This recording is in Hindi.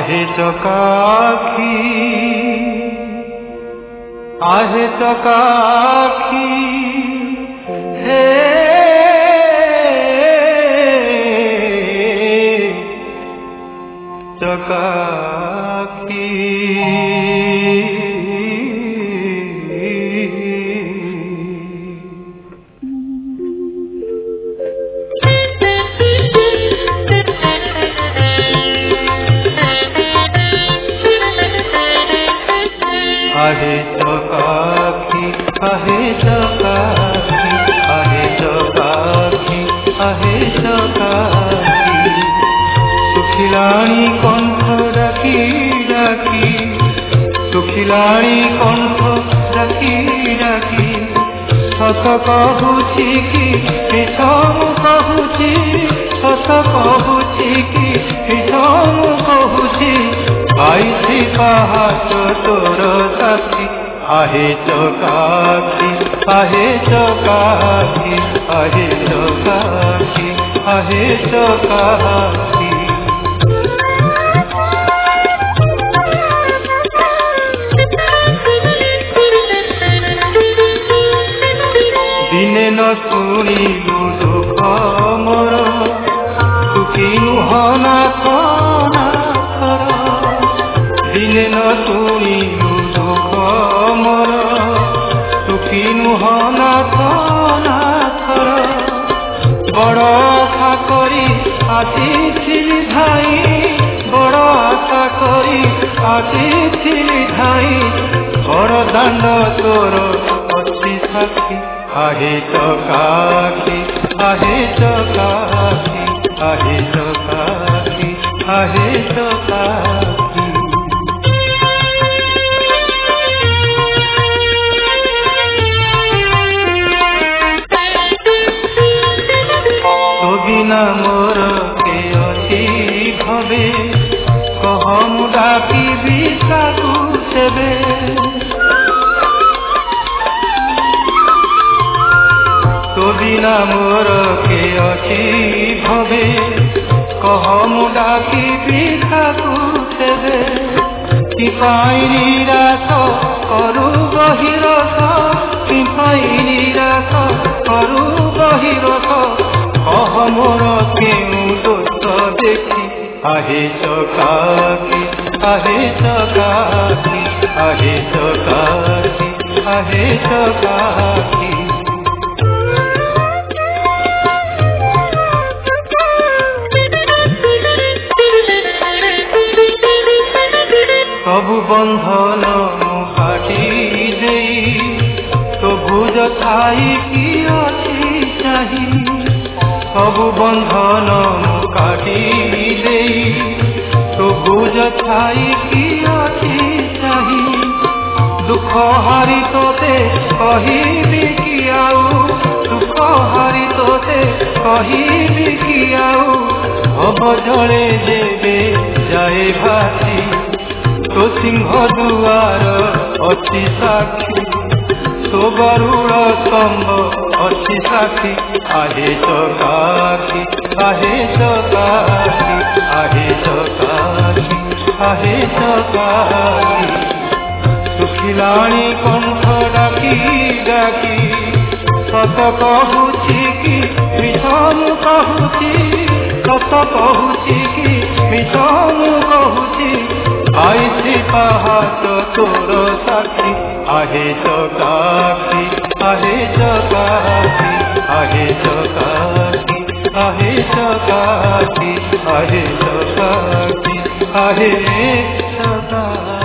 आहे चकाखी हे चकाखी आहे चकाखी आहे चकाखी आहे चकाखी आहे चकाखी सुखिलाणी कंठ डाकी डाकी सुखिलाणी कंठ डाकी डाकी सत कहुछि कि मिछ मु कहुछि सत कहुछि कि मिछ मु कहुछि आईछि पाहाच तोर साथी आहे चकाखी आहे चकाखी आहे चकाखी आहे चकाखी दिने न शुणिलु दुख मोर सुखी नुह नाथ दिने न शुणिलु दुख मोर सुखी नुह नाथ बड़ आशा करी आसिथिली धाई बड़ आशा करी आसिथिली धाई बड़ दांड तोर अछि साथी आहे चकाखी आहे चकाखी आहे चकाखी आहे चकाखी तो बिना मोर के अछि भवे कह मु डाकिबी ताकू सेबे तो बिना मोर के अछि भवे कह मु डाकिबी ताकू सेबे कि पाई निराश करू बहिरस कि पाई निराश करू बहिरस कह मोर केउ दोष देखी आहे चकाखी आहे चकाखी आहे चकाखी आहे चकाखी सबु बंधन काटी देई तो भुज थाई कि अछि चाही सबु बंधन काटी देई तो भुज थाई कि अछि चाही दुख हारी तोते कहिबी कि आउ दुख हारी तोते कहिबी कि आउ अब जले देबे जाए भासी तो सिंह दुआर अछि साक्षी तो गरुड़ स्तंभ अछि साक्षी आहे चकाखी आहे चकाखी आहे चकाखी आहे चकाखी सुखिलाणी कंठ डाकी डाकी सत कहुछि कि मिछ मु कहुछि सत कहुछि कि मिछ मु कहुछि आईछि पाहाच तोर साथी आहे चकाखी आहे चकाखी आहे चकाखी आहे चकाखी आहे चकाखी आहे चकाखी।